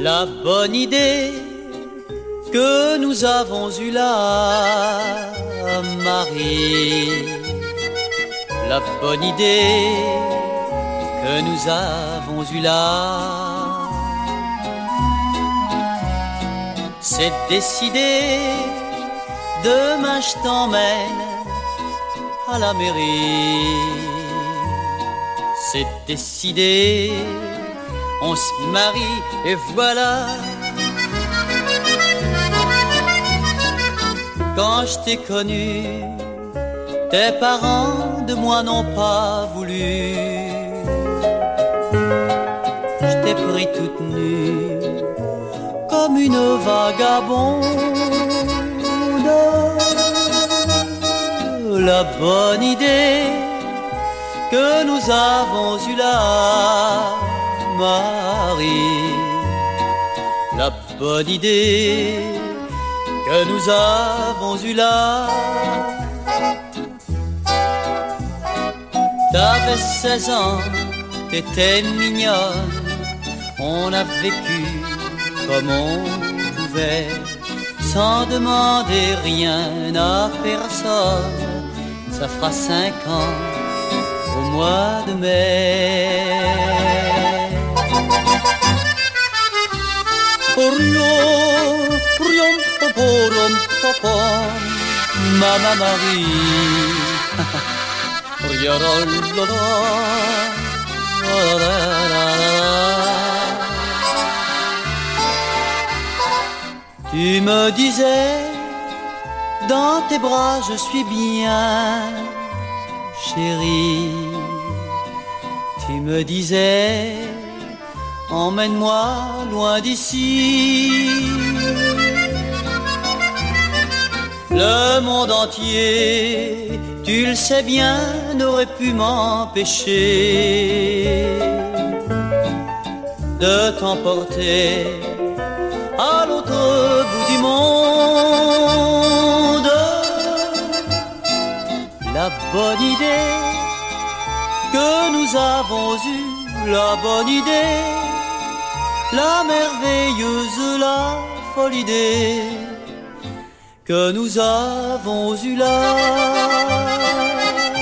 La bonne idée que nous avons eue là, Marie. La bonne idée que nous avons eue là, c'est décidé. Demain je t'emmène à la mairie. C'est décidé. On se marie et voilà. Quand je t'ai connu, tes parents de moi n'ont pas voulu. Je t'ai pris toute nue comme une vagabonde. La bonne idée que nous avons eue là, Marie, la bonne idée que nous avons eue là. T'avais 16 ans, t'étais mignonne, on a vécu comme on pouvait, sans demander rien à personne. Ça fera 5 ans au mois de mai. Mama Marie. Tu me disais, dans tes bras je suis bien, chérie. Tu me disais, emmène-moi loin d'ici. Le monde entier, tu le sais bien, n'aurait pu m'empêcher de t'emporter à l'autre bout du monde. La bonne idée que nous avons eue, la bonne idée, la merveilleuse, la folle idée que nous avons eue là.